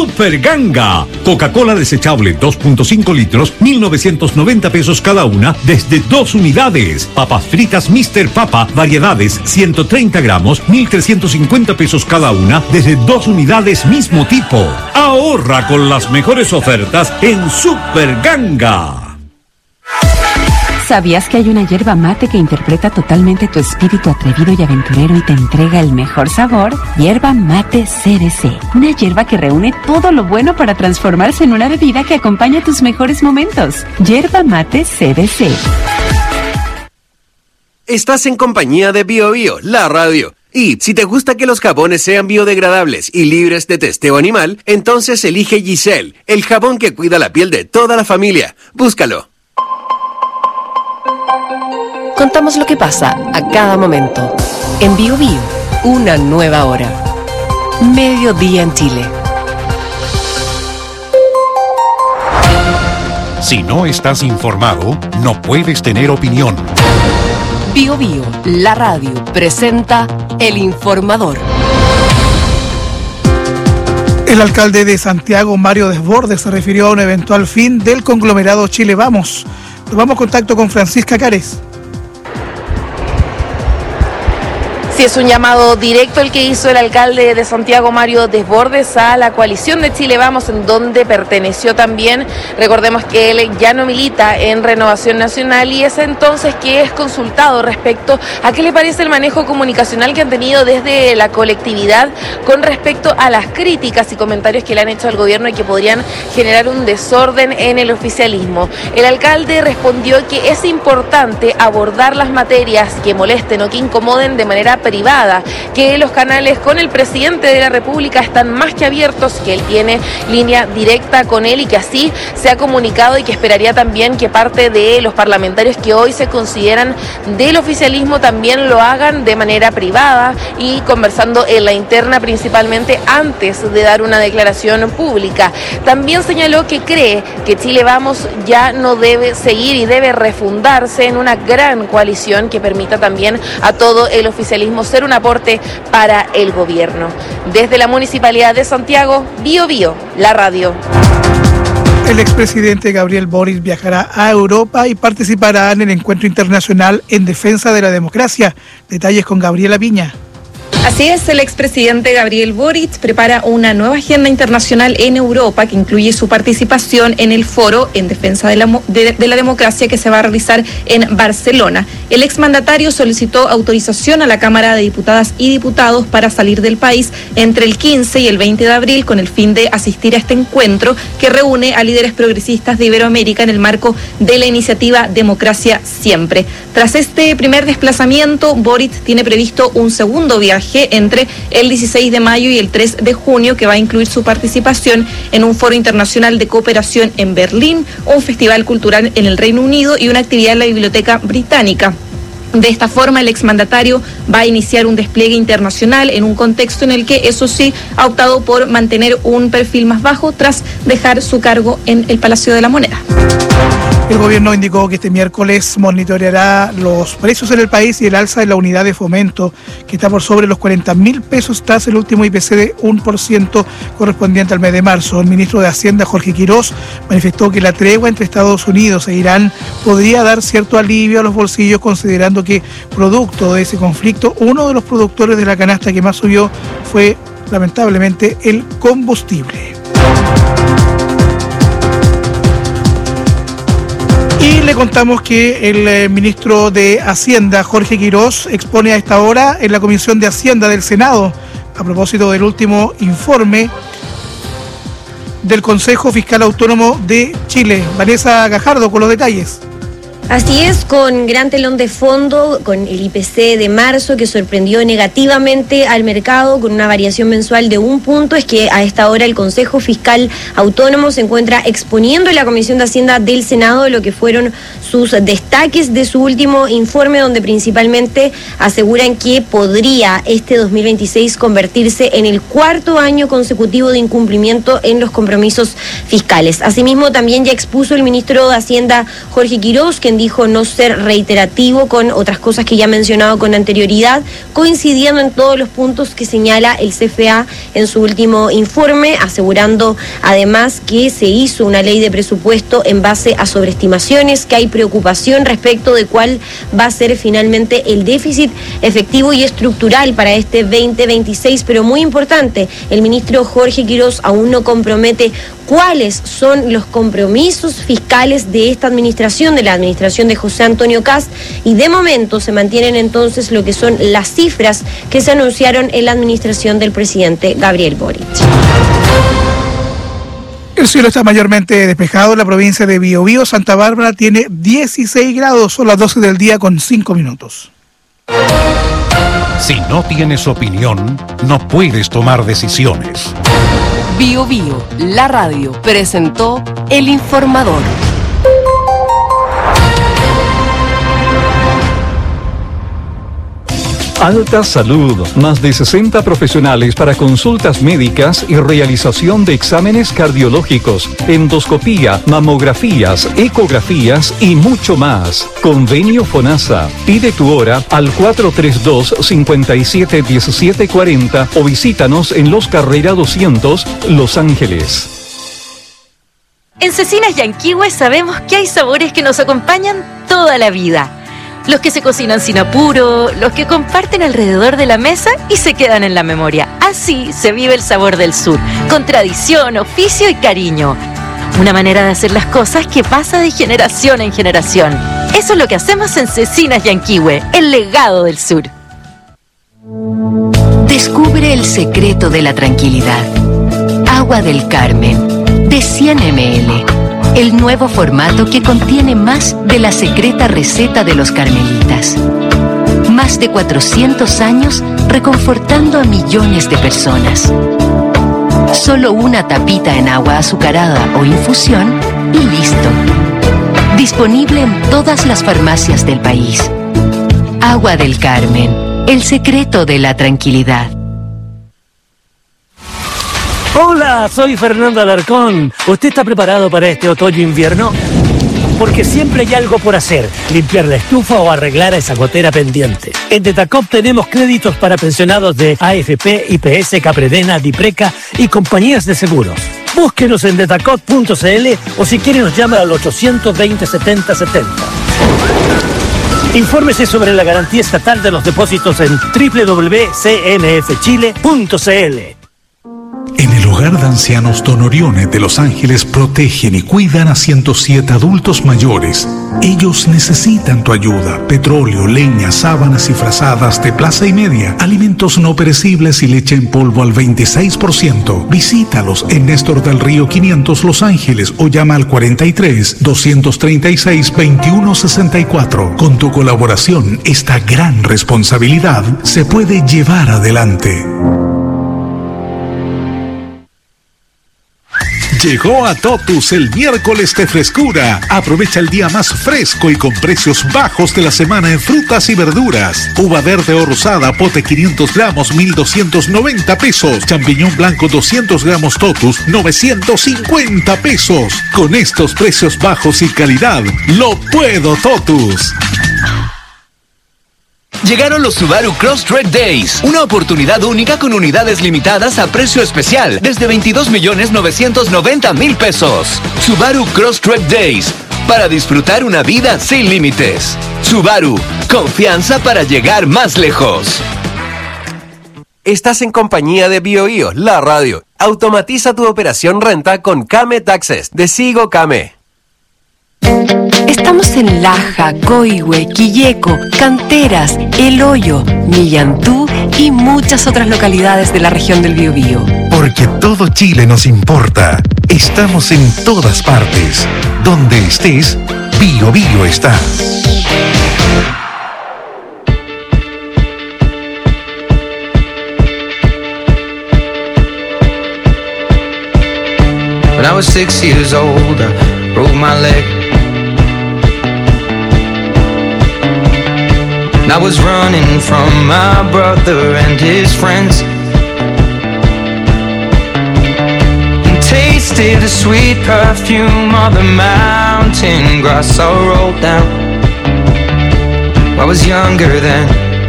Super Ganga. Coca-Cola desechable 2.5 litros, 1.990 pesos cada una, desde 2 unidades. Papas fritas Mr. Papa, variedades, 130 gramos, 1.350 pesos cada una, desde 2 unidades mismo tipo. Ahorra con las mejores ofertas en Super Ganga. ¿Sabías que hay una yerba mate que interpreta totalmente tu espíritu atrevido y aventurero y te entrega el mejor sabor? Yerba Mate CBC. Una yerba que reúne todo lo bueno para transformarse en una bebida que acompaña tus mejores momentos. Yerba Mate CBC. Estás en compañía de BioBio, la radio. Y si te gusta que los jabones sean biodegradables y libres de testeo animal, entonces elige Giselle, el jabón que cuida la piel de toda la familia. Búscalo. Contamos lo que pasa a cada momento. En BioBio, una nueva hora. Mediodía en Chile. Si no estás informado, no puedes tener opinión. BioBio, la radio, presenta El Informador. El alcalde de Santiago, Mario Desbordes, se refirió a un eventual fin del conglomerado Chile Vamos. Tomamos contacto con Francisca Cares. Sí, es un llamado directo el que hizo el alcalde de Santiago, Mario Desbordes, a la coalición de Chile Vamos, en donde perteneció también. Recordemos que él ya no milita en Renovación Nacional y es entonces que es consultado respecto a qué le parece el manejo comunicacional que han tenido desde la colectividad con respecto a las críticas y comentarios que le han hecho al gobierno y que podrían generar un desorden en el oficialismo. El alcalde respondió que es importante abordar las materias que molesten o que incomoden de manera privada, que los canales con el presidente de la República están más que abiertos, que él tiene línea directa con él y que así se ha comunicado, y que esperaría también que parte de los parlamentarios que hoy se consideran del oficialismo también lo hagan de manera privada y conversando en la interna principalmente antes de dar una declaración pública. También señaló que cree que Chile Vamos ya no debe seguir y debe refundarse en una gran coalición que permita también a todo el oficialismo ser un aporte para el gobierno. Desde la Municipalidad de Santiago, BioBio, la radio. El expresidente Gabriel Boric viajará a Europa y participará en el encuentro internacional en defensa de la democracia. Detalles con Gabriela Viña. Así es, el expresidente Gabriel Boric prepara una nueva agenda internacional en Europa que incluye su participación en el foro en defensa de la democracia que se va a realizar en Barcelona. El exmandatario solicitó autorización a la Cámara de Diputadas y Diputados para salir del país entre el 15 y el 20 de abril con el fin de asistir a este encuentro que reúne a líderes progresistas de Iberoamérica en el marco de la iniciativa Democracia Siempre. Tras este primer desplazamiento, Boric tiene previsto un segundo viaje entre el 16 de mayo y el 3 de junio, que va a incluir su participación en un foro internacional de cooperación en Berlín, un festival cultural en el Reino Unido y una actividad en la Biblioteca Británica. De esta forma, el exmandatario va a iniciar un despliegue internacional en un contexto en el que, eso sí, ha optado por mantener un perfil más bajo tras dejar su cargo en el Palacio de la Moneda. El gobierno indicó que este miércoles monitoreará los precios en el país y el alza de la unidad de fomento, que está por sobre los 40.000 pesos tras el último IPC de 1% correspondiente al mes de marzo. El ministro de Hacienda, Jorge Quirós, manifestó que la tregua entre Estados Unidos e Irán podría dar cierto alivio a los bolsillos, considerando que, producto de ese conflicto, uno de los productores de la canasta que más subió fue, lamentablemente, el combustible. Y le contamos que el ministro de Hacienda, Jorge Quirós, expone a esta hora en la Comisión de Hacienda del Senado a propósito del último informe del Consejo Fiscal Autónomo de Chile. Vanessa Gajardo con los detalles. Así es, con gran telón de fondo, con el IPC de marzo que sorprendió negativamente al mercado con una variación mensual de 1 punto. Es que a esta hora el Consejo Fiscal Autónomo se encuentra exponiendo en la Comisión de Hacienda del Senado lo que fueron sus destaques de su último informe, donde principalmente aseguran que podría este 2026 convertirse en el 4º año consecutivo de incumplimiento en los compromisos fiscales. Asimismo, también ya expuso el ministro de Hacienda, Jorge Quirós, que quien dijo no ser reiterativo con otras cosas que ya ha mencionado con anterioridad, coincidiendo en todos los puntos que señala el CFA en su último informe, asegurando además que se hizo una ley de presupuesto en base a sobreestimaciones, que hay preocupación respecto de cuál va a ser finalmente el déficit efectivo y estructural para este 2026, pero muy importante, el ministro Jorge Quirós aún no compromete cuáles son los compromisos fiscales de esta administración, de la administración de José Antonio Kast, y de momento se mantienen entonces lo que son las cifras que se anunciaron en la administración del presidente Gabriel Boric. El cielo está mayormente despejado en la provincia de Biobío. Santa Bárbara tiene 16 grados, son las 12 del día con 5 minutos. Si no tienes opinión, no puedes tomar decisiones. Bio Bio, la radio, presentó El Informador. Alta Salud, más de 60 profesionales para consultas médicas y realización de exámenes cardiológicos, endoscopía, mamografías, ecografías y mucho más. Convenio FONASA. Pide tu hora al 432-571740 o visítanos en Los Carrera 200, Los Ángeles. En Cecinas Yanquihue sabemos que hay sabores que nos acompañan toda la vida. Los que se cocinan sin apuro, los que comparten alrededor de la mesa y se quedan en la memoria. Así se vive el sabor del sur, con tradición, oficio y cariño. Una manera de hacer las cosas que pasa de generación en generación. Eso es lo que hacemos en Cecinas Yanquihue, el legado del sur. Descubre el secreto de la tranquilidad. Agua del Carmen, de 100 ml. El nuevo formato que contiene más de la secreta receta de los carmelitas. Más de 400 años reconfortando a millones de personas. Solo una tapita en agua azucarada o infusión y listo. Disponible en todas las farmacias del país. Agua del Carmen, el secreto de la tranquilidad. Hola, soy Fernando Alarcón. ¿Usted está preparado para este otoño-invierno? Porque siempre hay algo por hacer, limpiar la estufa o arreglar esa gotera pendiente. En Detacop tenemos créditos para pensionados de AFP, IPS, Capredena, Dipreca y compañías de seguros. Búsquenos en detacop.cl o si quiere nos llama al 820-7070. Infórmese sobre la garantía estatal de los depósitos en www.cmfchile.cl. En el hogar de ancianos Don Orione de Los Ángeles protegen y cuidan a 107 adultos mayores. Ellos necesitan tu ayuda. Petróleo, leña, sábanas y frazadas de plaza y media, alimentos no perecibles y leche en polvo al 26%. Visítalos en Néstor del Río 500 Los Ángeles o llama al 43-236-2164. Con tu colaboración, esta gran responsabilidad se puede llevar adelante. Llegó a Totus el miércoles de frescura. Aprovecha el día más fresco y con precios bajos de la semana en frutas y verduras. Uva verde o rosada, pote 500 gramos, 1,290 pesos. Champiñón blanco 200 gramos Totus, 950 pesos. Con estos precios bajos y calidad, lo puedo Totus. Llegaron los Subaru Crosstrek Days, una oportunidad única con unidades limitadas a precio especial desde 22,990,000 pesos. Subaru Crosstrek Days, para disfrutar una vida sin límites. Subaru, confianza para llegar más lejos. Estás en compañía de BioBio, la radio. Automatiza tu operación renta con Kame Taxes de Sigo Kame. Estamos en Laja, Coihue, Quilleco, Canteras, El Hoyo, Millantú y muchas otras localidades de la región del Biobío. Porque todo Chile nos importa. Estamos en todas partes. Donde estés, BioBio está. When I was 6 years old, I broke my leg. And I was running from my brother and his friends, and tasted the sweet perfume of the mountain grass I rolled down. I was younger then.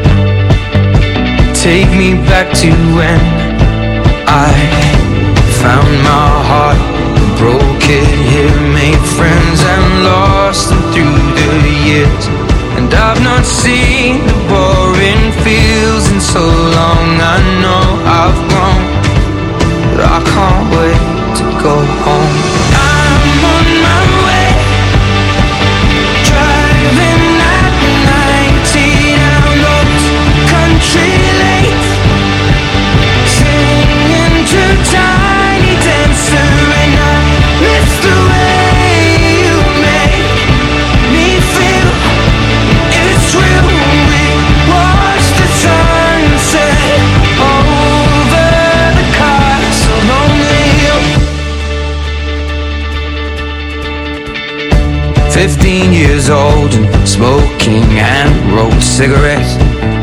Take me back to when I found my heart, broke it here, made friends and lost them through the years. And I've not seen the boring fields in so long. I know I've grown, but I can't wait to go home. I'm on my way, driving at 90 down those country lanes, singing to Tiny Dancer, and I miss the way you make me feel. It's real. We watch the sunset over the castle on the hill. 15 years old and smoking hand-rolled cigarettes,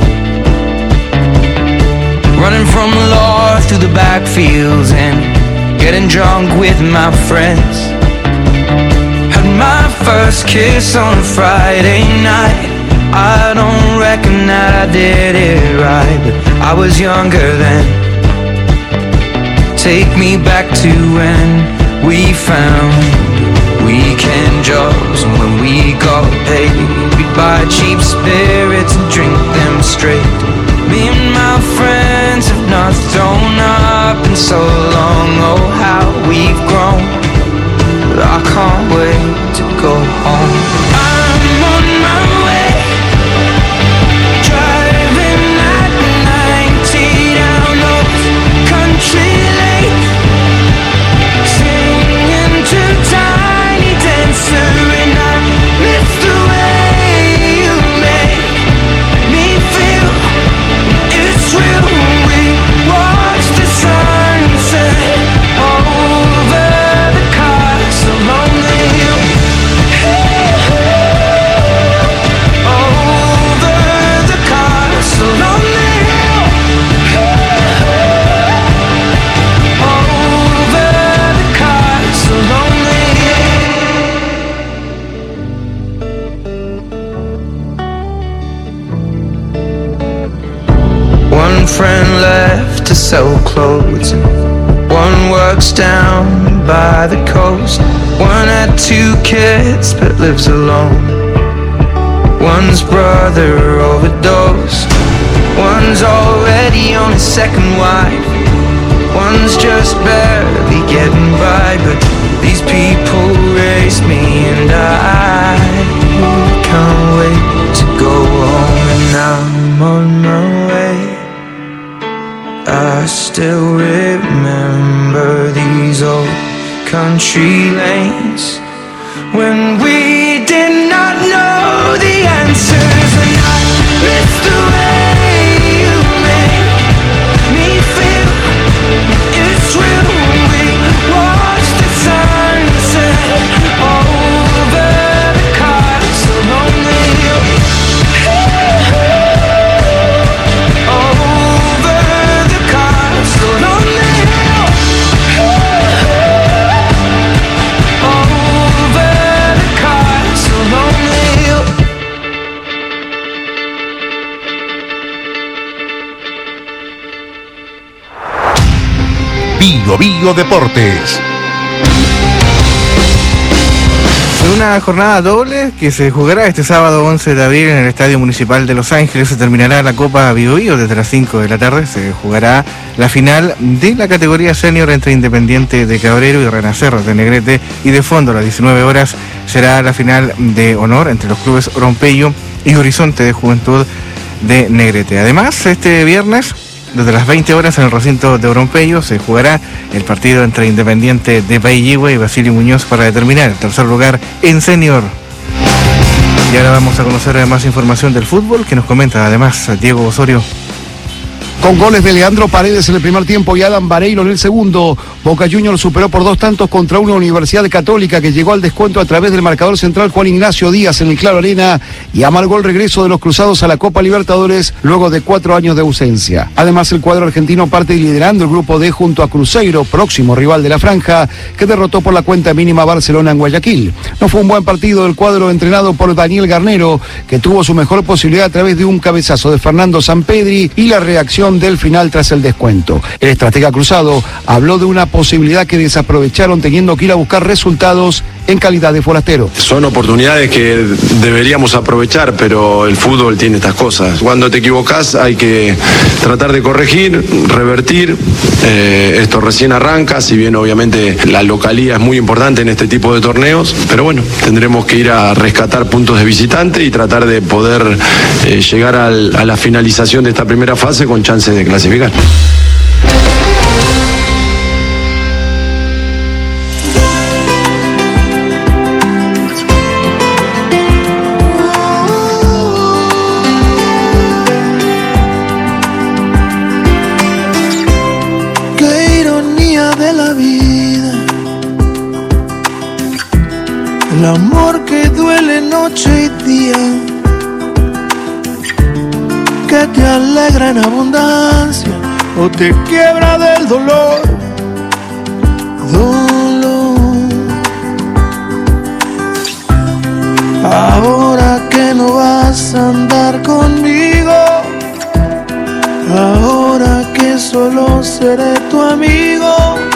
running from the law through the backfields and getting drunk with my friends. Had my first kiss on a Friday night. I don't reckon that I did it right, but I was younger then. Take me back to when we found weekend jobs, and when we got paid, we'd buy cheap spirits and drink them straight. Me and my friends have not thrown up in so long. Oh, how we've grown, but I can't wait to go home. I'm on my way, driving at 90 down those country lanes, singing to Tiny Dancer, and I miss the way you make me feel. It's real. We watch the sunset over the castle on the hill. Over the castle on the hill. Over the castle on the hill. One friend left to sell clothes, one works down by the coast. One had 2 kids but lives alone. One's brother overdosed. One's already on his second wife. One's just barely getting by. But these people raise me, and I can't wait to go home. And I'm on my way. I still remember these old country lanes when we did not know the answers, and I miss the way you make me feel. It's real. We watch the sunset over the castle on the hill. Over the castle on the hill. Over the castle on the hill. Bio Bio Deportes. Una jornada doble que se jugará este sábado 11 de abril en el Estadio Municipal de Los Ángeles. Se terminará la Copa Bio Bio desde las 5 de la tarde. Se jugará la final de la categoría senior entre Independiente de Cabrero y Renacer de Negrete. Y de fondo a las 19 horas será la final de honor entre los clubes Orompeyo y Horizonte de Juventud de Negrete. Además, este viernes, desde las 20 horas en el recinto de Orompeyo, se jugará el partido entre Independiente de Pailligüe y Basilio Muñoz para determinar el tercer lugar en senior. Y ahora vamos a conocer más información del fútbol que nos comenta además Diego Osorio. Con goles de Leandro Paredes en el primer tiempo y Adam Vareiro en el segundo, Boca Juniors superó por 2 tantos contra una Universidad Católica que llegó al descuento a través del marcador central Juan Ignacio Díaz en el Claro Arena y amargó el regreso de los cruzados a la Copa Libertadores luego de 4 años de ausencia. Además, el cuadro argentino parte liderando el grupo D junto a Cruzeiro, próximo rival de la franja, que derrotó por la cuenta mínima a Barcelona en Guayaquil. No fue un buen partido del cuadro entrenado por Daniel Garnero, que tuvo su mejor posibilidad a través de un cabezazo de Fernando Sampedri y la reacción del final tras el descuento. El estratega cruzado habló de una posibilidad que desaprovecharon teniendo que ir a buscar resultados en calidad de forastero. Son oportunidades que deberíamos aprovechar, pero el fútbol tiene estas cosas. Cuando te equivocás hay que tratar de corregir, revertir. Esto recién arranca, si bien obviamente la localía es muy importante en este tipo de torneos, pero bueno, tendremos que ir a rescatar puntos de visitante y tratar de poder llegar a la finalización de esta primera fase con chances de clasificar. El amor que duele noche y día, que te alegra en abundancia o te quiebra del dolor. Ahora que no vas a andar conmigo, ahora que solo seré tu amigo,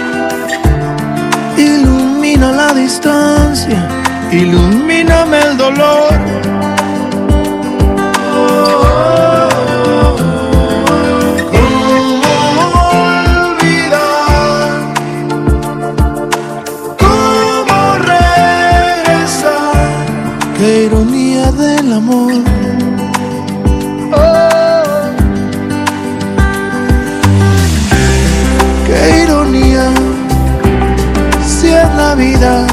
ilumina la distancia, ilumíname el dolor. ¿Cómo olvidar? ¿Cómo regresar? Qué ironía del amor. Qué ironía, si es la vida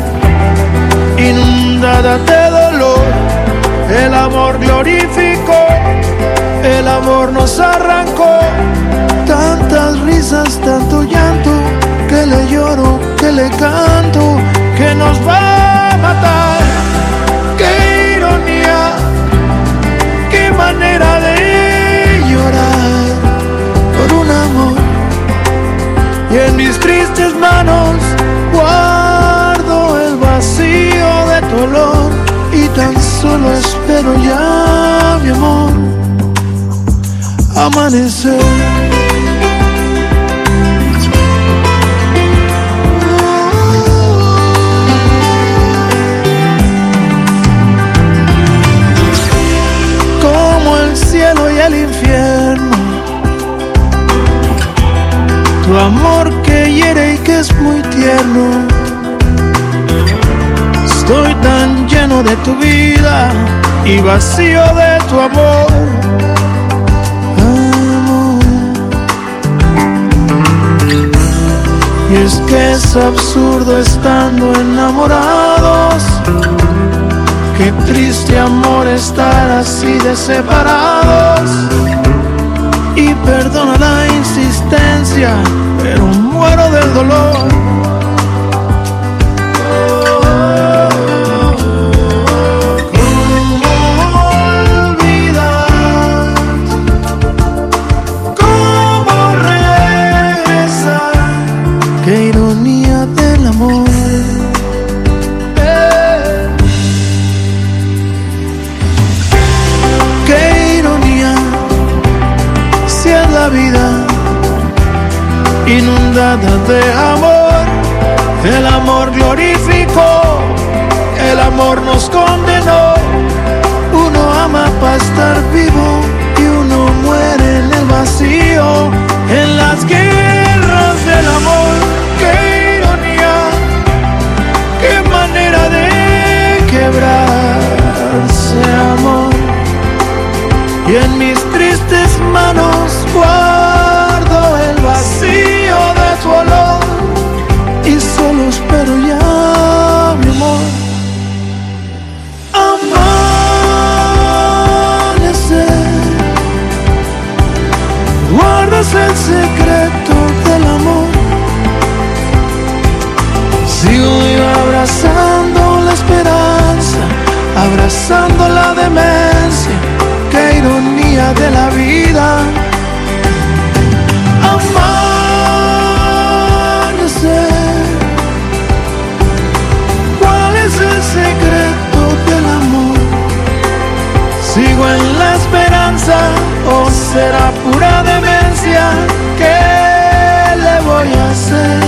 inundada de dolor. El amor glorificó, el amor nos arrancó. Tantas risas, tanto llanto, que le lloro, que le canto, que nos va a matar. Qué ironía, qué manera de llorar por un amor. Y en mis tristes manos guardo el vacío de tu olor y tan solo espero ya, mi amor, amanecer. Como el cielo y el infierno, tu amor que hiere y que es muy tierno. Estoy tan lleno de tu vida y vacío de tu amor. Y es que es absurdo estando enamorados. Qué triste amor estar así de separados. Y perdona la insistencia, pero muero del dolor. ¿Cómo olvidar? ¿Cómo regresar? Qué ironía del amor. Qué ironía, si es la vida inundada de amor. El amor glorificó, el amor nos condenó. Uno ama para estar vivo y uno muere en el vacío, en las guerras del amor. Qué ironía, qué manera de quebrarse, amor. Y en mis tristes manos guardo el vacío de tu olor y solo espero ya, mi amor, amanecer. Sigo yo abrazando la esperanza, abrazando la demencia, qué ironía de la vida. Amanecer, ¿cuál es el secreto del amor? ¿Sigo en la esperanza o será pura demencia? ¿Qué le voy a hacer?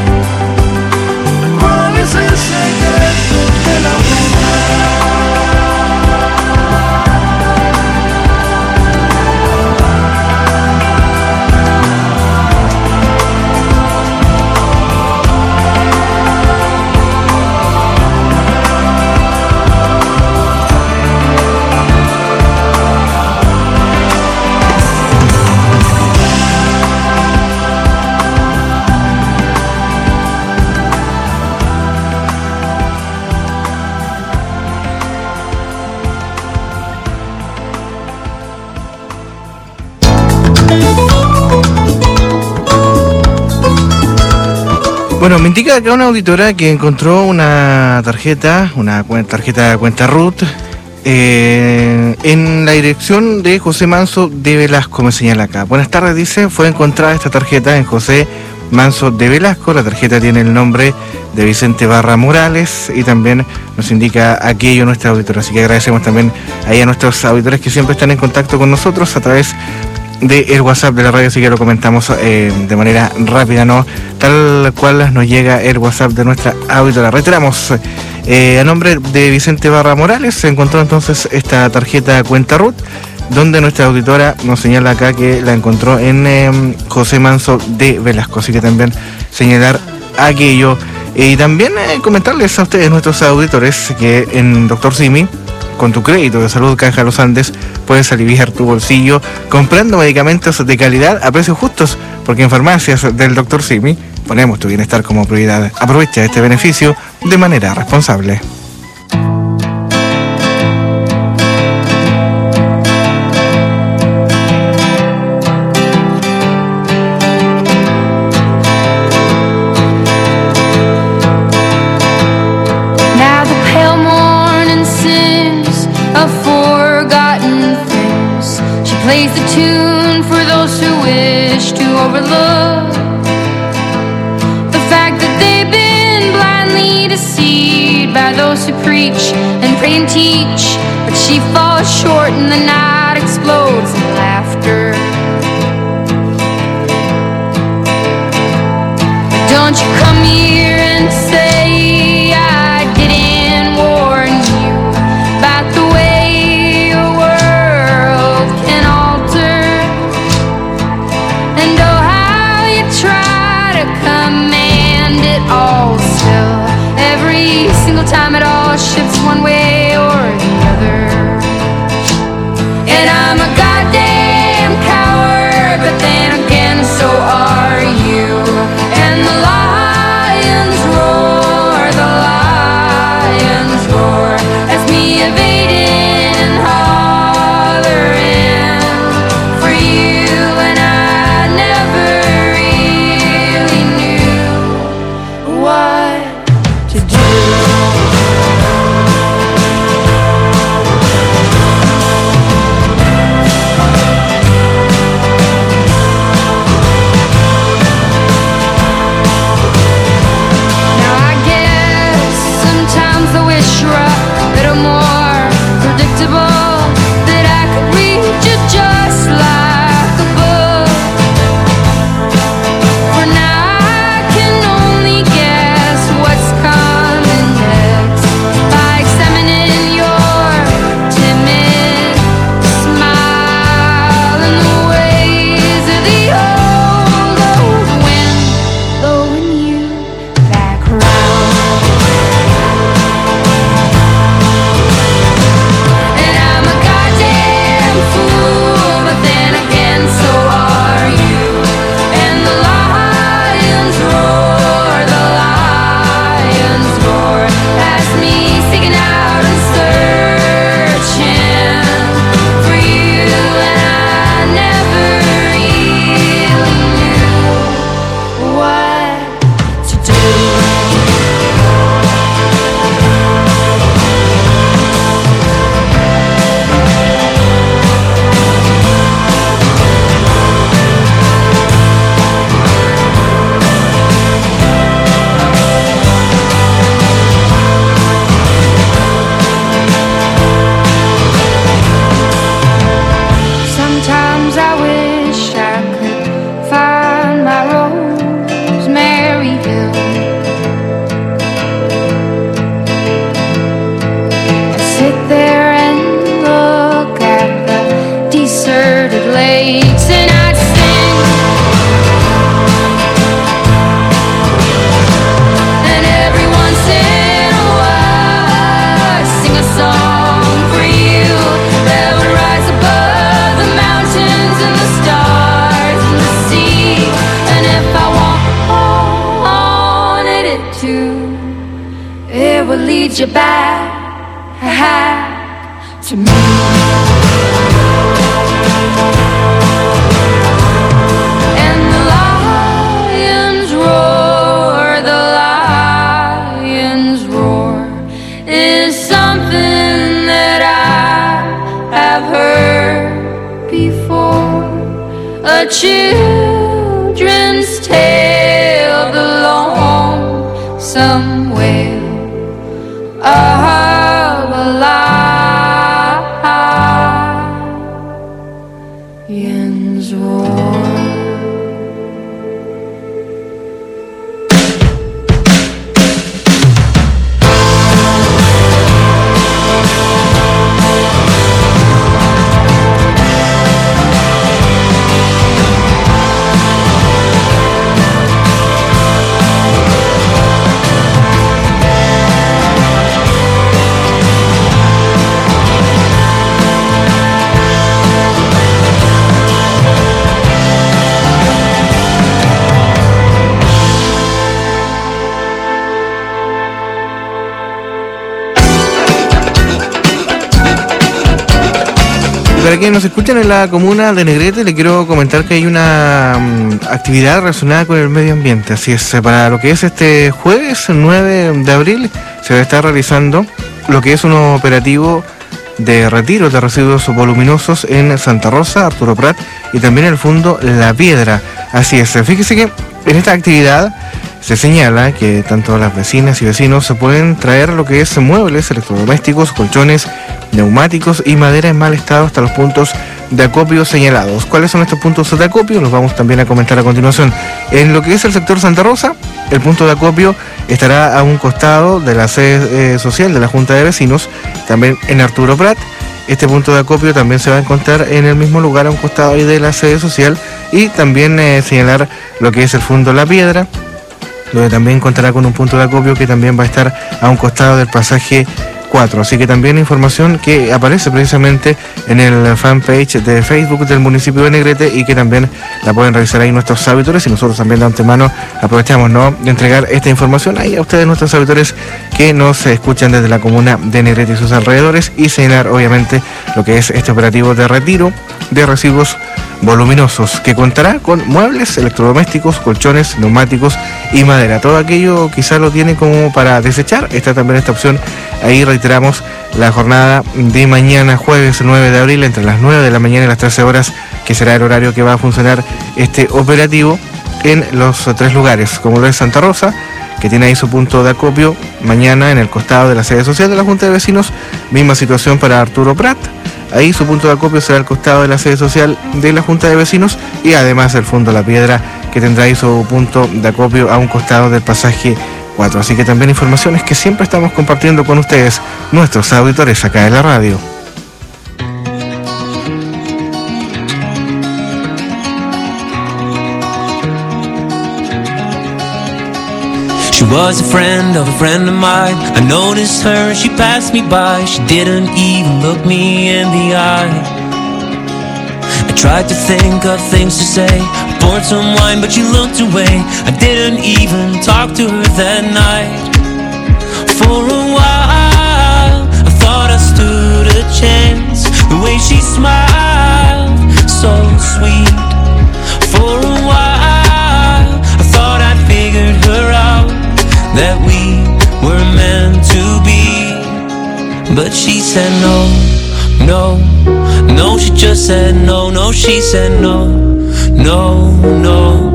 ¿Cuál es el secreto del amor? Bueno, me indica acá una auditora que encontró una tarjeta de cuenta RUT en la dirección de José Manso de Velasco, me señala acá. Buenas tardes, dice, fue encontrada esta tarjeta en José Manso de Velasco. La tarjeta tiene el nombre de Vicente Barra Morales y también nos indica aquello nuestra auditora. Así que agradecemos también ahí a nuestros auditores que siempre están en contacto con nosotros a través del WhatsApp de la radio, así que lo comentamos de manera rápida, ¿no? Tal cual nos llega el WhatsApp de nuestra auditora. Reiteramos, a nombre de Vicente Barra Morales se encontró entonces esta tarjeta cuenta RUT, donde nuestra auditora nos señala acá que la encontró en José Manso de Velasco, así que también señalar aquello. Y también comentarles a ustedes, nuestros auditores, que en Dr. Simi, con tu crédito de salud Caja Los Andes, puedes aliviar tu bolsillo comprando medicamentos de calidad a precios justos, porque en farmacias del Dr. Simi ponemos tu bienestar como prioridad. Aprovecha este beneficio de manera responsable. Plays the tune for those who wish to overlook the fact that they've been blindly deceived by those who preach and pray and teach. But she falls short and the night explodes in laughter. Don't you come here and say I didn't warn you about the way your world can alter. And oh, how you try to command it all still. Every single time it all shifts one way or the other. to, it will lead you back to me. And the lions roar, the lions roar is something that I have heard before. A children's tale, the lonesome wail of a lion's roar. Para quienes nos escuchan en la comuna de Negrete, le quiero comentar que hay una actividad relacionada con el medio ambiente. Así es, para lo que es este jueves 9 de abril se va a estar realizando lo que es un operativo de retiro de residuos voluminosos en Santa Rosa, Arturo Prat y también el fondo La Piedra. Así es, fíjese que en esta actividad se señala que tanto las vecinas y vecinos se pueden traer lo que es muebles, electrodomésticos, colchones, neumáticos y madera en mal estado hasta los puntos de acopio señalados. ¿Cuáles son estos puntos de acopio? Los vamos también a comentar a continuación. En lo que es el sector Santa Rosa, el punto de acopio estará a un costado de la sede social de la Junta de Vecinos, también en Arturo Prat. Este punto de acopio también se va a encontrar en el mismo lugar a un costado ahí de la sede social y también señalar lo que es el fondo La Piedra, donde también contará con un punto de acopio que también va a estar a un costado del pasaje 4. Así que también información que aparece precisamente en el fanpage de Facebook del municipio de Negrete y que también la pueden revisar ahí nuestros auditores, y nosotros también de antemano aprovechamos, ¿no?, de entregar esta información ahí a ustedes, nuestros auditores que nos escuchan desde la comuna de Negrete y sus alrededores, y señalar obviamente lo que es este operativo de retiro de residuos voluminosos que contará con muebles, electrodomésticos, colchones, neumáticos y madera. Todo aquello quizás lo tiene como para desechar. Está también esta opción. Ahí reiteramos la jornada de mañana, jueves 9 de abril, entre las 9 de la mañana y las 13 horas, que será el horario que va a funcionar este operativo en los 3 lugares, como lo es Santa Rosa, que tiene ahí su punto de acopio mañana en el costado de la sede social de la Junta de Vecinos. Misma situación para Arturo Prat. Ahí su punto de acopio será al costado de la sede social de la Junta de Vecinos, y además el fondo La Piedra, que tendrá ahí su punto de acopio a un costado del pasaje 4. Así que también informaciones que siempre estamos compartiendo con ustedes, nuestros auditores acá en la radio. She was a friend of mine. I noticed her, she passed me by. She didn't even look me in the eye. I tried to think of things to say, poured some wine but she looked away. I didn't even talk to her that night. For a while I thought I stood a chance, the way she smiled, so sweet. For a while I thought I figured her out, that we were meant to be. But she said no, no, no. She just said no, no. She said no, no, no.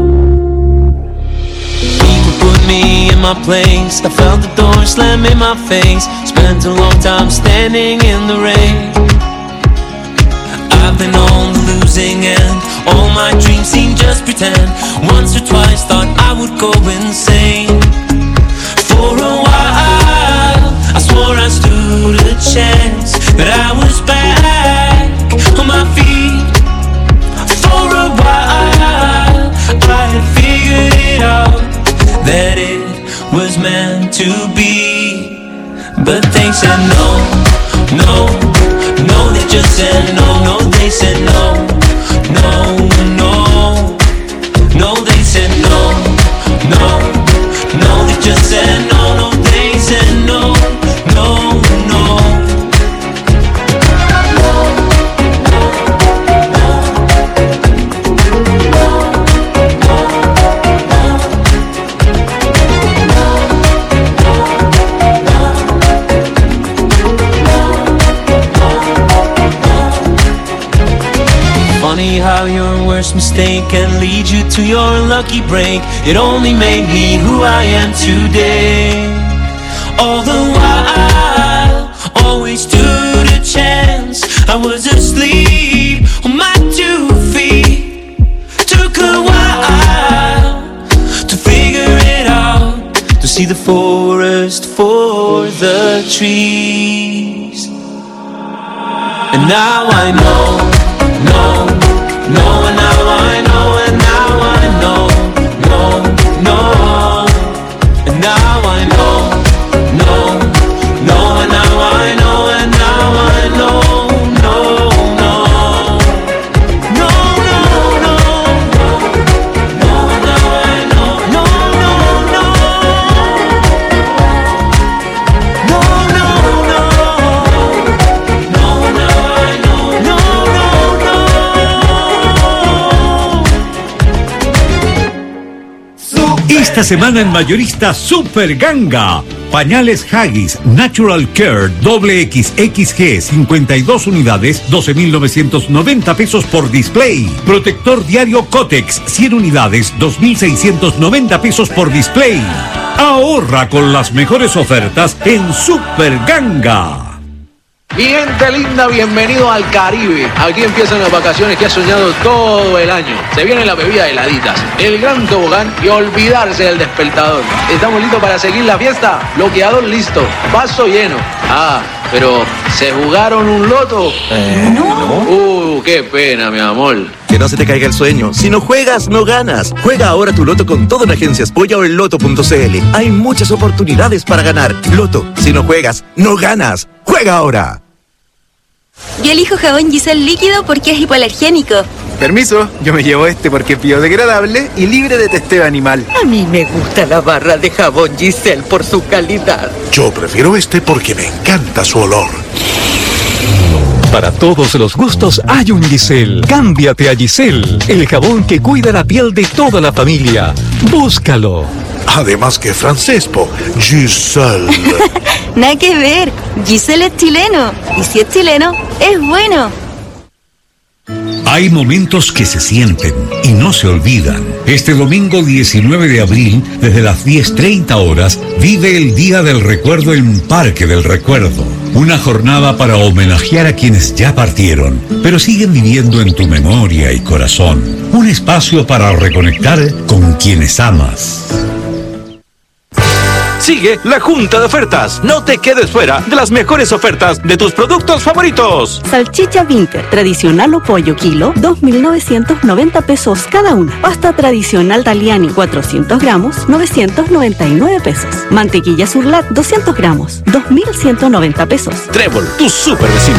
People put me in my place. I felt the door slam in my face. Spent a long time standing in the rain. I've been on the losing end. All my dreams seem just pretend. Once or twice thought I would go insane. For a while I swore I stood a chance, that I was back on my feet. For a while I had figured it out, that it was meant to be. But they said no, no, no. They just said no, no. They said no, no, no. No, they said no, no. No, they just said me how your worst mistake can lead you to your lucky break. It only made me who I am today. All the while, always stood a chance. I was asleep on my 2 feet. Took a while to figure it out, to see the forest for the trees. And now I know, and now I know, and now I know, and now I know, and now I know, and now I know, Esta semana en Mayorista Super Ganga. Pañales Haggis Natural Care XXG 52 unidades, 12.990 pesos por display. Protector diario Cotex 100 unidades, 2.690 pesos por display. Ahorra con las mejores ofertas en Super Ganga. Mi gente linda, bienvenido al Caribe. Aquí empiezan las vacaciones que has soñado todo el año. Se vienen las bebidas heladitas, el gran tobogán y olvidarse del despertador. ¿Estamos listos para seguir la fiesta? Bloqueador listo, vaso lleno. Ah, pero ¿se jugaron un loto? No. Qué pena, mi amor. Que no se te caiga el sueño. Si no juegas, no ganas. Juega ahora tu loto con todo en Agencias Polla o en loto.cl. Hay muchas oportunidades para ganar. Loto, si no juegas, no ganas. ¡Juega ahora! Yo elijo jabón Giselle líquido porque es hipoalergénico. Permiso, yo me llevo este porque es biodegradable y libre de testeo animal. A mí me gusta la barra de jabón Giselle por su calidad. Yo prefiero este porque me encanta su olor. Para todos los gustos hay un Giselle. Cámbiate a Giselle, el jabón que cuida la piel de toda la familia. Búscalo. Además que francés, Giselle. Nada que ver, Giselle es chileno. Y si es chileno, es bueno. Hay momentos que se sienten y no se olvidan. Este domingo 19 de abril, desde las 10:30 horas, vive el Día del Recuerdo en Parque del Recuerdo. Una jornada para homenajear a quienes ya partieron, pero siguen viviendo en tu memoria y corazón. Un espacio para reconectar con quienes amas. Sigue la Junta de Ofertas. No te quedes fuera de las mejores ofertas de tus productos favoritos. Salchicha Winter, tradicional o pollo kilo, 2.990 pesos cada una. Pasta tradicional Daliani, 400 gramos, 999 pesos. Mantequilla Surlat, 200 gramos, 2.190 pesos. Trébol, tu super vecino.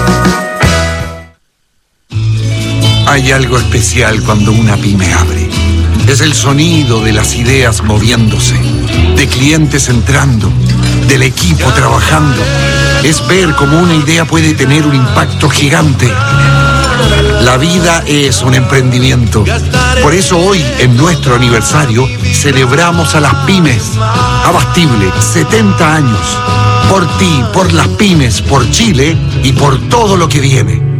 Hay algo especial cuando una pyme abre. Es el sonido de las ideas moviéndose, de clientes entrando, del equipo trabajando. Es ver cómo una idea puede tener un impacto gigante. La vida es un emprendimiento. Por eso hoy, en nuestro aniversario, celebramos a las pymes. Abastible, 70 años. Por ti, por las pymes, por Chile y por todo lo que viene.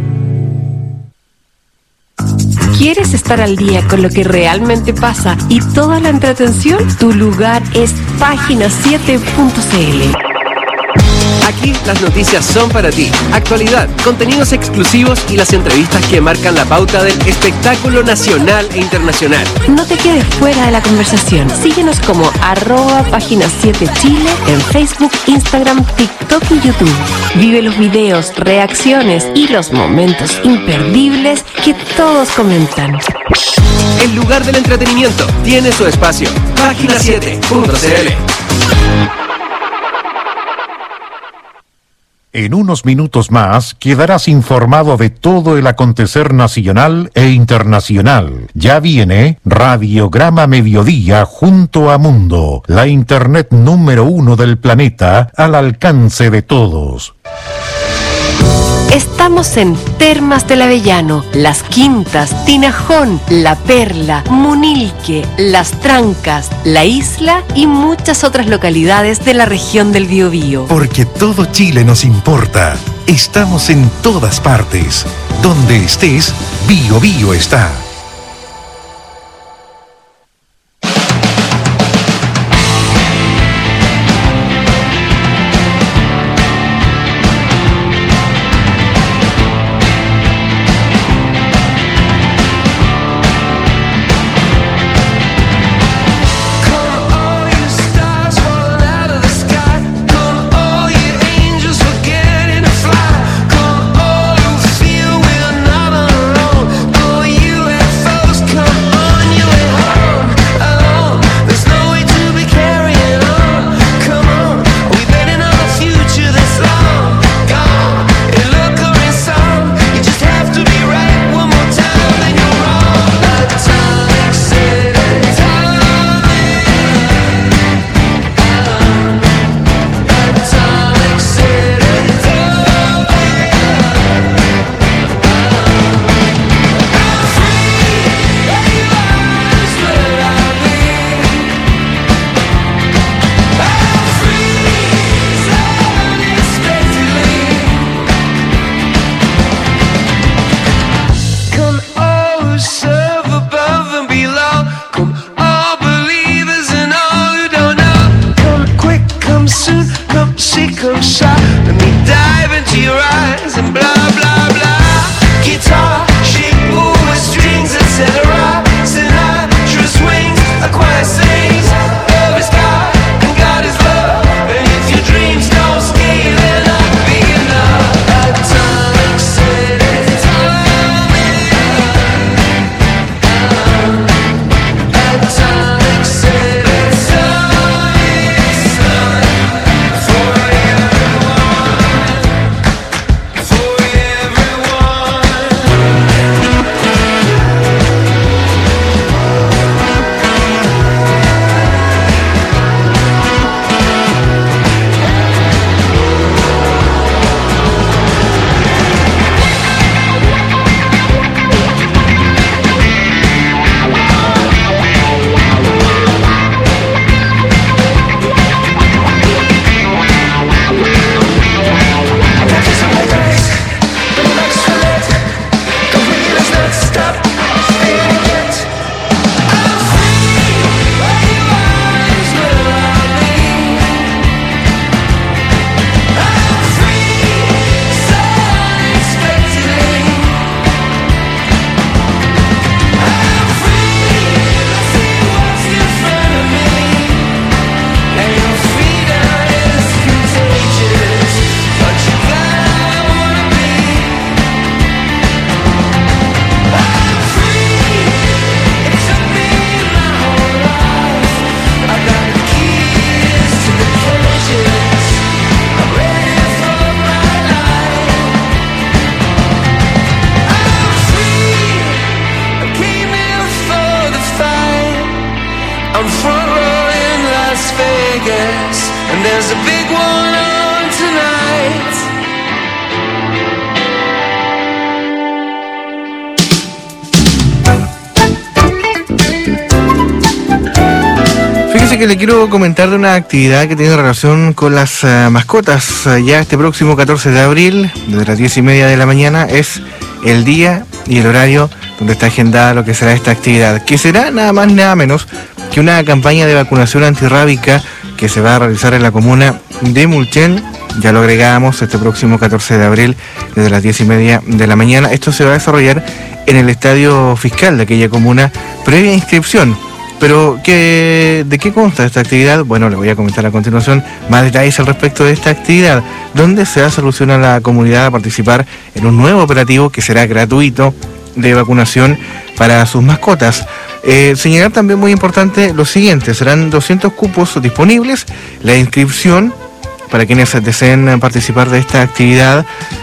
¿Quieres estar al día con lo que realmente pasa y toda la entretención? Tu lugar es Página7.cl. Aquí las noticias son para ti. Actualidad, contenidos exclusivos y las entrevistas que marcan la pauta del espectáculo nacional e internacional. No te quedes fuera de la conversación. Síguenos como @Página7Chile en Facebook, Instagram, TikTok y YouTube. Vive los videos, reacciones y los momentos imperdibles que todos comentan. El lugar del entretenimiento tiene su espacio. Página7.cl. En unos minutos más quedarás informado de todo el acontecer nacional e internacional. Ya viene Radiograma Mediodía junto a Mundo, la internet número 1 del planeta al alcance de todos. Estamos en Termas del Avellano, Las Quintas, Tinajón, La Perla, Munilque, Las Trancas, La Isla y muchas otras localidades de la región del Biobío. Porque todo Chile nos importa. Estamos en todas partes. Donde estés, Bio Bio está. Que le quiero comentar de una actividad que tiene relación con las mascotas. Ya este próximo 14 de abril, desde las 10:30 de la mañana, es el día y el horario donde está agendada lo que será esta actividad, que será nada más nada menos que una campaña de vacunación antirrábica que se va a realizar en la comuna de Mulchen. Ya lo agregamos, este próximo 14 de abril, desde las 10:30 de la mañana. Esto se va a desarrollar en el estadio fiscal de aquella comuna, previa inscripción. Pero, ¿de qué consta esta actividad? Bueno, le voy a comentar a continuación más detalles al respecto de esta actividad, donde se da solución a la comunidad a participar en un nuevo operativo que será gratuito de vacunación para sus mascotas. Señalar también muy importante lo siguiente: serán 200 cupos disponibles. La inscripción para quienes deseen participar de esta actividad,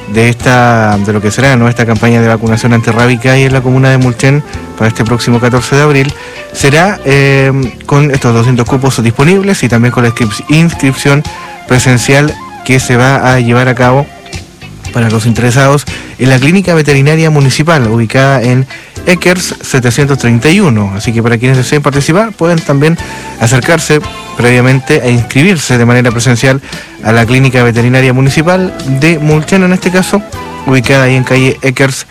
de lo que será, ¿no?, esta campaña de vacunación antirrábica ahí en la comuna de Mulchen para este próximo 14 de abril, será con estos 200 cupos disponibles y también con la inscripción presencial que se va a llevar a cabo para los interesados en la Clínica Veterinaria Municipal, ubicada en Eckers 731. Así que para quienes deseen participar, pueden también acercarse previamente a inscribirse de manera presencial a la Clínica Veterinaria Municipal de Mulchen, en este caso, ubicada ahí en calle Eckers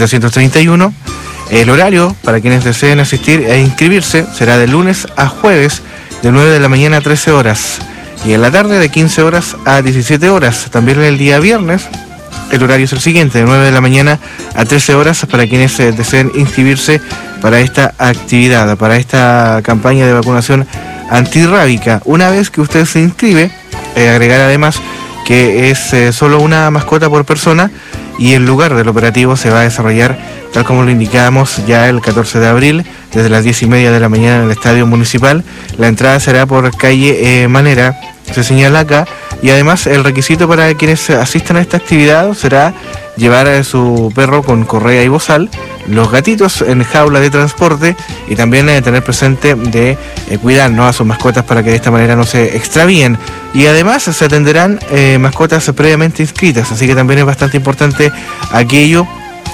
731. El horario para quienes deseen asistir e inscribirse será de lunes a jueves de 9 de la mañana a 13 horas y en la tarde de 15 horas a 17 horas. También el día viernes el horario es el siguiente, de 9 de la mañana a 13 horas para quienes deseen inscribirse para esta actividad, para esta campaña de vacunación antirrábica. Una vez que usted se inscribe, agregar además que es solo una mascota por persona y el lugar del operativo se va a desarrollar tal como lo indicábamos ya el 14 de abril, desde las 10:30 de la mañana en el Estadio Municipal. La entrada será por calle Manera, se señala acá, y además el requisito para quienes asistan a esta actividad será llevar a su perro con correa y bozal, los gatitos en jaula de transporte y también tener presente de cuidar, ¿no?, a sus mascotas para que de esta manera no se extravíen. Y además se atenderán mascotas previamente inscritas, así que también es bastante importante aquello,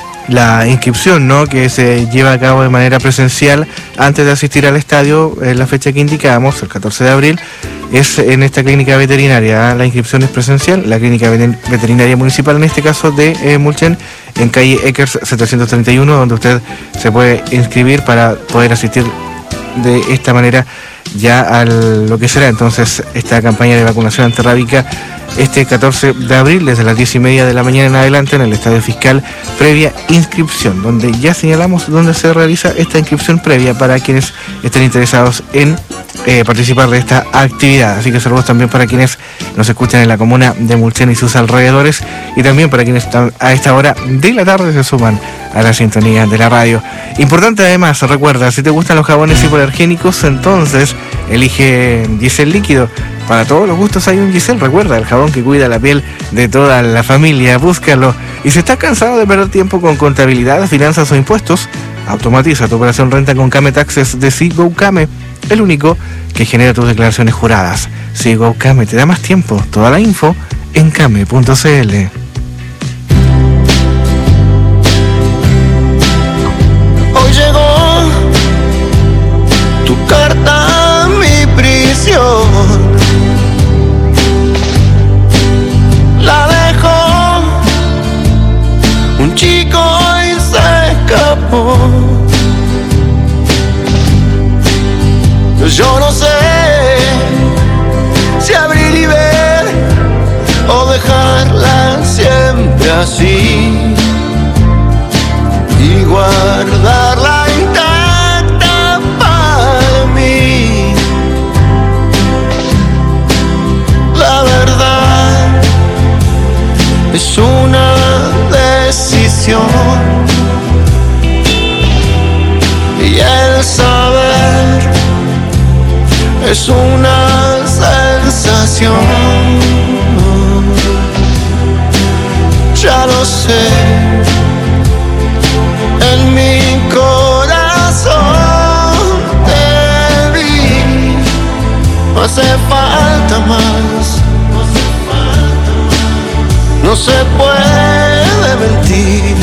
la inscripción, ¿no?, que se lleva a cabo de manera presencial antes de asistir al estadio en la fecha que indicábamos, el 14 de abril, es en esta clínica veterinaria. La inscripción es presencial, la clínica veterinaria municipal, en este caso de Mulchen, en calle Eckers 731, donde usted se puede inscribir para poder asistir de esta manera ya a lo que será entonces esta campaña de vacunación antirrábica este 14 de abril desde las 10:30 de la mañana en adelante en el Estadio Fiscal, previa inscripción, donde ya señalamos dónde se realiza esta inscripción previa para quienes estén interesados en participar de esta actividad. Así que saludos también para quienes nos escuchan en la comuna de Mulchen y sus alrededores, y también para quienes a esta hora de la tarde se suman a la sintonía de la radio. Importante además, recuerda, si te gustan los jabones hipoalergénicos, entonces elige Giselle líquido. Para todos los gustos hay un Giselle, recuerda, el jabón que cuida la piel de toda la familia, búscalo. Y si estás cansado de perder tiempo con contabilidad, finanzas o impuestos, automatiza tu operación renta con Came Taxes de Seago Came, el único que genera tus declaraciones juradas. Seago Came te da más tiempo. Toda la info en came.cl. Hoy llegó tu carta a mi prisión. La dejó un chico y se escapó. Yo no sé si abrir y ver o dejarla siempre así y guardarla intacta para mí. La verdad es una decisión y el saber es una sensación. Ya lo sé, en mi corazón te vi. No hace falta más, no se puede mentir.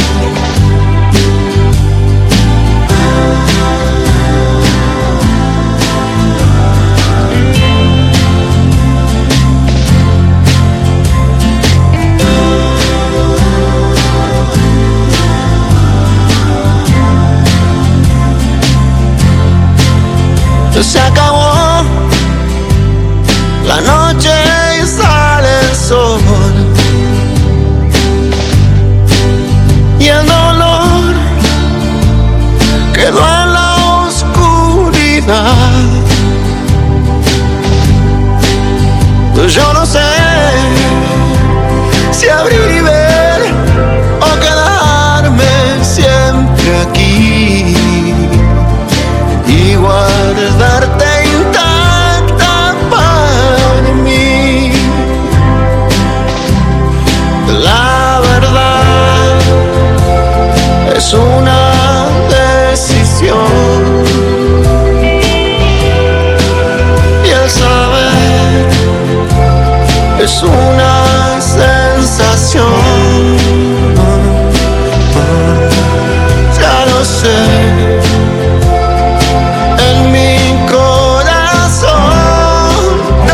Se acabó la noche y sale el sol, y el dolor quedó en la oscuridad. Yo no sé si abrir y ver o quedarme siempre aquí y guardarte intacta para mí. La verdad es una decisión y el saber es una sensación. Ya lo sé,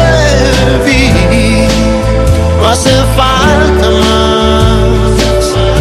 hace falta más,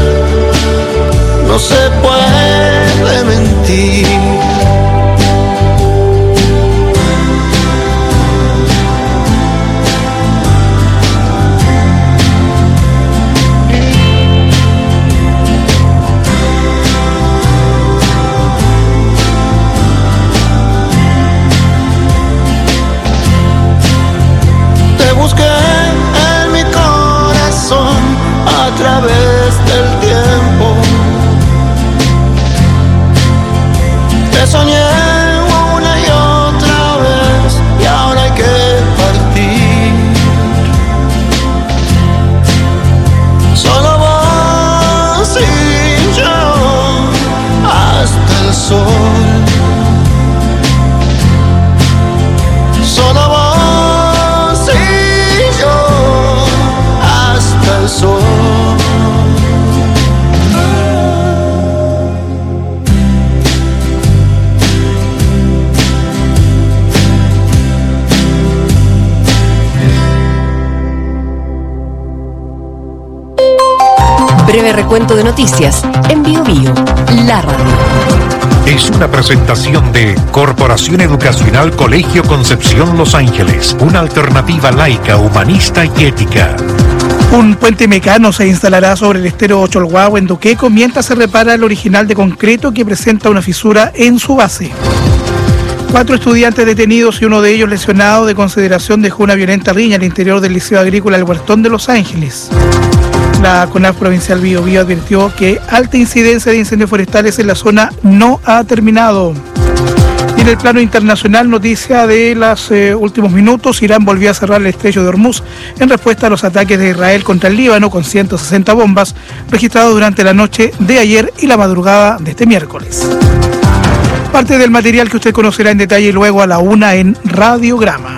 breve recuento de noticias en BioBio, la radio. Es una presentación de Corporación Educacional Colegio Concepción Los Ángeles, una alternativa laica, humanista y ética. Un puente mecano se instalará sobre el estero Cholguao en Duqueco mientras se repara el original de concreto que presenta una fisura en su base. 4 estudiantes detenidos y uno de ellos lesionado de consideración dejó una violenta riña al interior del Liceo Agrícola El Huertón de Los Ángeles. La CONAF Provincial BioBio advirtió que alta incidencia de incendios forestales en la zona no ha terminado. Y en el plano internacional, noticia de los últimos minutos, Irán volvió a cerrar el estrecho de Hormuz en respuesta a los ataques de Israel contra el Líbano con 160 bombas registrados durante la noche de ayer y la madrugada de este miércoles. Parte del material que usted conocerá en detalle luego a la 1 en Radiograma.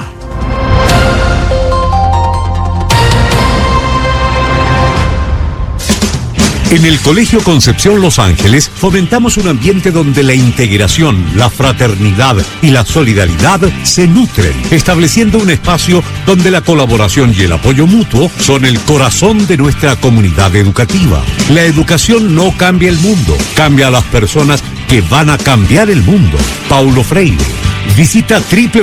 En el Colegio Concepción Los Ángeles fomentamos un ambiente donde la integración, la fraternidad y la solidaridad se nutren, estableciendo un espacio donde la colaboración y el apoyo mutuo son el corazón de nuestra comunidad educativa. La educación no cambia el mundo, cambia a las personas que van a cambiar el mundo. Paulo Freire. Visita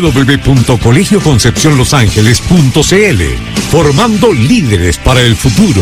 www.colegioconcepcionlosangeles.cl, formando líderes para el futuro.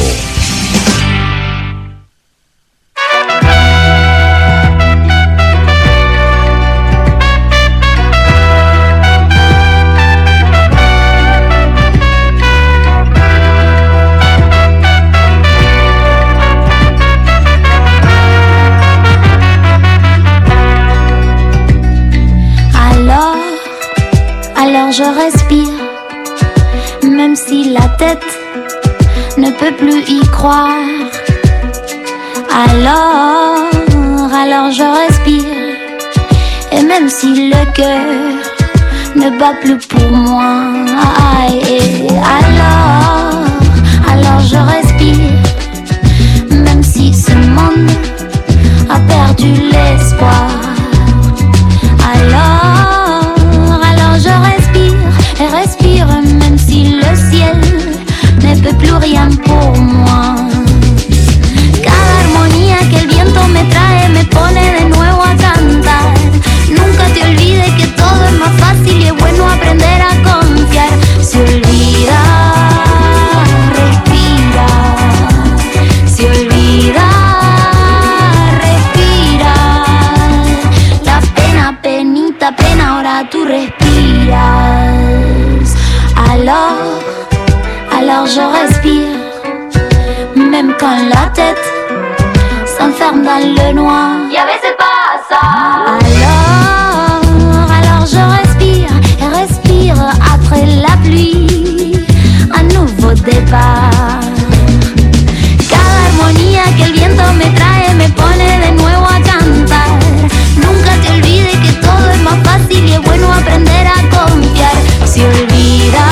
Je respire, même si la tête ne peut plus y croire. Alors je respire, et même si le cœur ne bat plus pour moi. Alors je respire, même si ce monde a perdu l'espoir. Alors je respire, même si le ciel ne peut plus rien pour moi. Cada armonía que el viento me trae me pone de nuevo a cantar. Nunca te olvides que todo es más fácil y es bueno aprender a confiar. Se olvida, respira. Se olvida, respira. La pena, penita, pena, ahora tú respiras. Alors je respire, même quand la tête s'enferme dans le noir. Y a veces pasa. Alors je respire, et respire après la pluie, un nouveau départ. Cada armonía que el viento me trae me pone de nuevo a cantar. Nunca te olvides que todo es más fácil y es bueno aprender a confiar. Se olvida,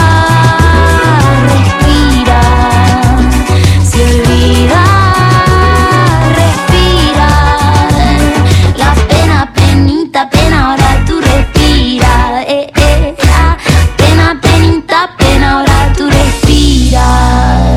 respira. Se olvida, respira. La pena, penita, pena, ahora tú respiras. Pena, penita, pena, ahora tú respiras.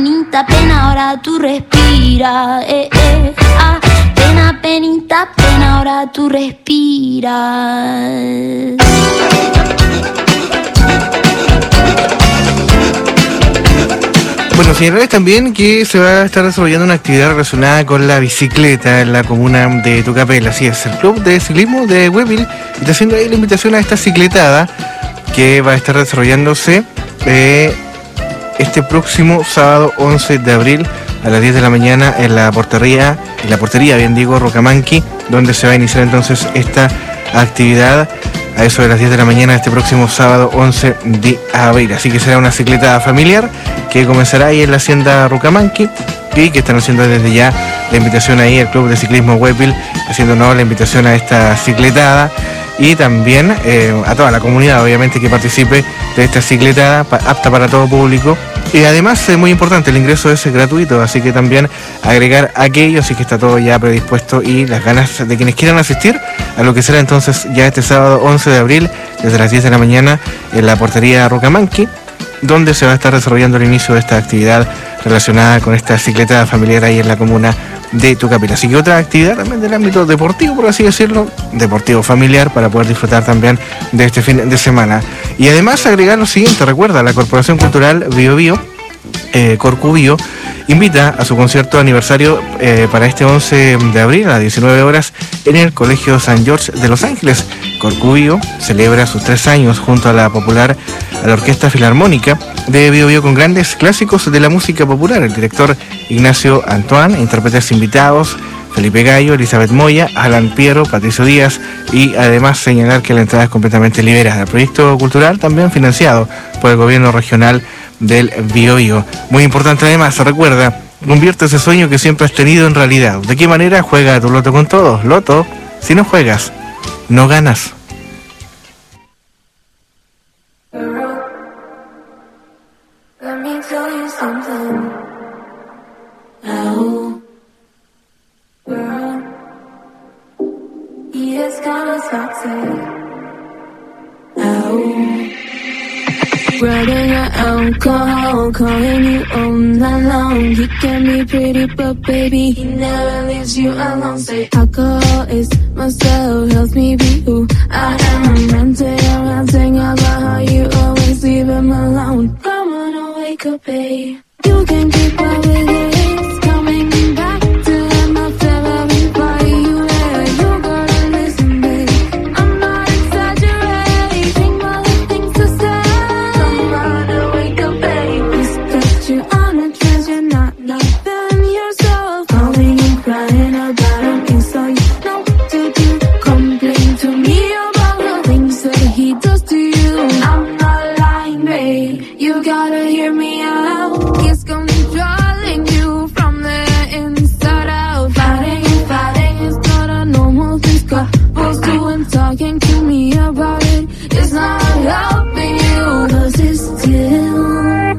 Pena, penita, pena, ahora tú respiras. Bueno, señalarles también que se va a estar desarrollando una actividad relacionada con la bicicleta en la comuna de Tucapel. Así es, el Club de Ciclismo de Huepil está haciendo ahí la invitación a esta cicletada que va a estar desarrollándose este próximo sábado 11 de abril a las 10 de la mañana en la portería, Rocamanqui, donde se va a iniciar entonces esta actividad a eso de las 10 de la mañana este próximo sábado 11 de abril. Así que será una cicleta familiar que comenzará ahí en la hacienda Rucamanqui y que están haciendo desde ya la invitación ahí al Club de Ciclismo Huepil, haciéndonos la invitación a esta cicletada y también a toda la comunidad obviamente que participe de esta cicletada apta para todo público. Y además es muy importante, el ingreso es gratuito, así que también agregar aquello, así que está todo ya predispuesto y las ganas de quienes quieran asistir a lo que será entonces ya este sábado 11 de abril desde las 10 de la mañana en la portería Rocamanqui, donde se va a estar desarrollando el inicio de esta actividad relacionada con esta cicletada familiar ahí en la comuna de Tucapel. Así que otra actividad también del ámbito deportivo, por así decirlo, deportivo familiar, para poder disfrutar también de este fin de semana. Y además agregar lo siguiente, recuerda, la Corporación Cultural Bio Bio, Corcubio, invita a su concierto aniversario para este 11 de abril a las 19 horas en el Colegio San George de Los Ángeles. Corcubio celebra sus 3 años junto a la Orquesta Filarmónica de Bio Bio con grandes clásicos de la música popular. El director Ignacio Antoine, intérpretes invitados Felipe Gallo, Elizabeth Moya, Alan Piero, Patricio Díaz, y además señalar que la entrada es completamente liberada. El proyecto cultural también financiado por el gobierno regional del Biobío. Muy importante además, recuerda, convierte ese sueño que siempre has tenido en realidad. ¿De qué manera? Juega tu loto con todos. Loto, si no juegas, no ganas. Let me tell you something. Oh, girl, he is kinda toxic. Oh, grabbing your alcohol, calling you all night long. He can be pretty, but baby, he never leaves you alone. Say alcohol is myself, helps me be who I am. I'm ranting about how you always leave him alone. Come on, wake up, babe. You can keep up with it. It's coming back to him after every fight you had. You gotta listen, babe. I'm not exaggerating all the things to say. Come on, wake up, babe. He's got you on a trance, you're not loving yourself. Calling and crying about him, it's all you know to do. Complain to me about the things that he does to you. I'm not lying, babe. You gotta hear me out. He's controlling you from the inside out. Fighting is not a normal thing. Couples doing, talking to me about it. It's not helping you. 'Cause it's still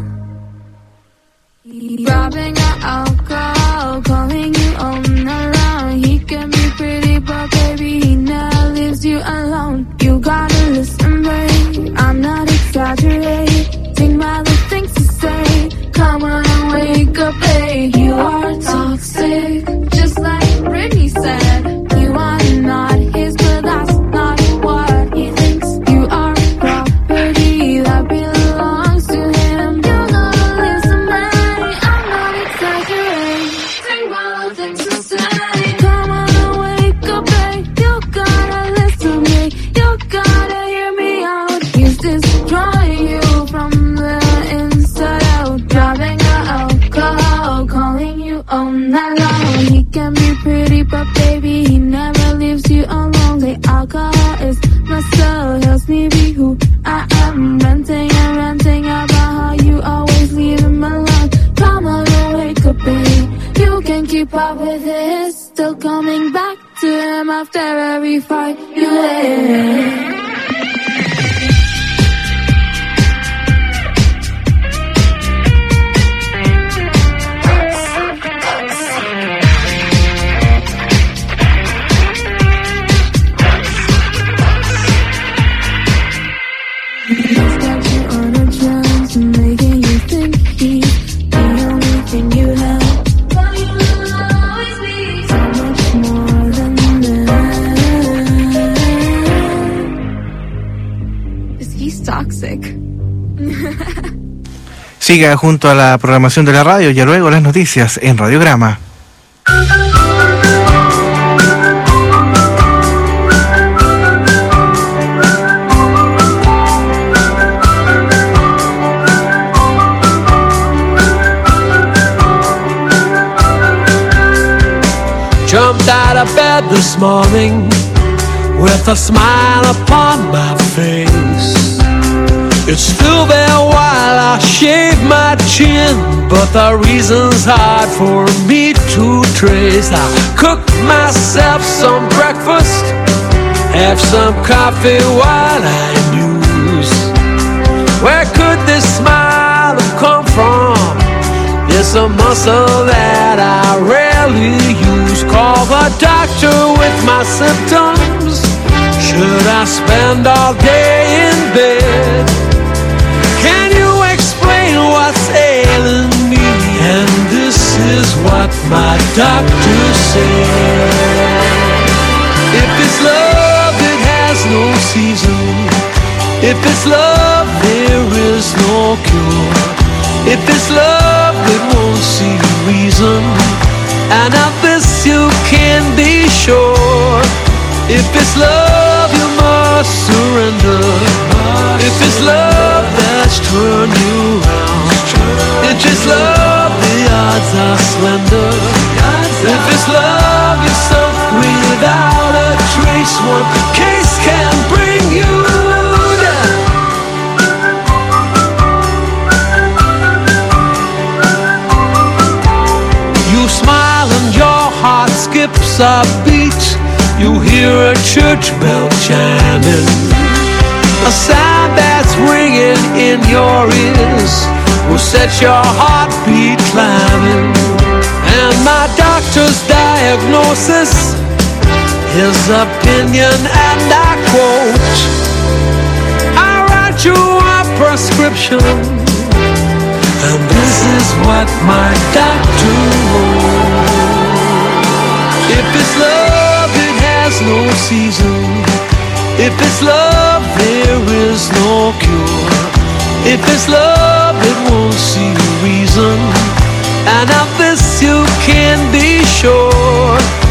grabbing your alcohol, calling you on around. He can be pretty, but baby, he never leaves you alone. You gotta listen, babe. I'm not exaggerating by the things to say. Come on and wake up, babe. You are toxic, just like Britney said. You are not his, but that's not what he thinks. You are property that belongs to him. You gotta listen, babe. I'm not exaggerating by the things to say. Come on and wake up, babe. You gotta listen, babe. You gotta hear me out. He's destroying you from the inside out. Driving your alcohol, calling you all night long. He can be pretty, but baby, he never leaves you alone. The alcohol is myself, helps me be who I am. Ranting about how you always leave him alone. Come on and wake up, babe. You can keep up with it. Still coming back to him after every fight you had. He's got you on a trance, making you think he's the only thing you have. But you will always be so much more than that. Siga junto a la programación de la radio y luego las noticias en Radiograma. Jumped out of bed this morning with a smile upon my face. It's still there while I shave my chin, but the reason's hard for me to trace. I cook myself some breakfast, have some coffee while I muse. Where could this smile have come from? It's a muscle that I rarely use. Call the doctor with my symptoms. Should I spend all day in bed? Can you explain what's ailing me? And this is what my doctor said. If it's love, it has no season. If it's love, there is no cure. If it's love, it won't see reason, and of this you can be sure. If it's love, you must surrender. If it's love that's turned you around, if it's love, the odds are slender. If it's love, you're sunk without a trace. One case can bring you down. Smile and your heart skips a beat. You hear a church bell chiming, a sound that's ringing in your ears will set your heartbeat climbing. And my doctor's diagnosis, his opinion, and I quote, I write you a prescription, and this is what my doctor wrote. If it's love, it has no season. If it's love, there is no cure. If it's love, it won't see reason, and of this you can be sure.